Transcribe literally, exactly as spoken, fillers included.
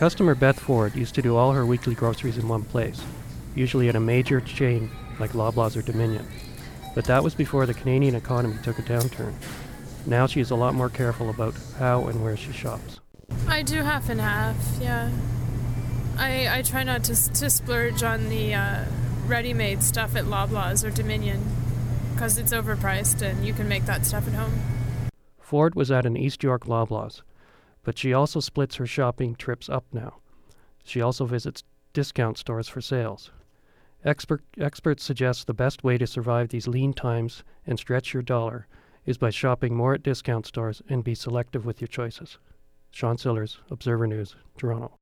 customer Beth Ford used to do all her weekly groceries in one place, usually at a major chain like Loblaws or Dominion. But that was before the Canadian economy took a downturn. Now she is a lot more careful about how and where she shops. I do half and half, yeah. I I try not to to splurge on the uh, ready-made stuff at Loblaws or Dominion because it's overpriced and you can make that stuff at home. Ford was at an East York Loblaws, but she also splits her shopping trips up now. She also visits discount stores for sales. Expert, experts suggest the best way to survive these lean times and stretch your dollar is by shopping more at discount stores and be selective with your choices. Sean Sillers, Observer News, Toronto.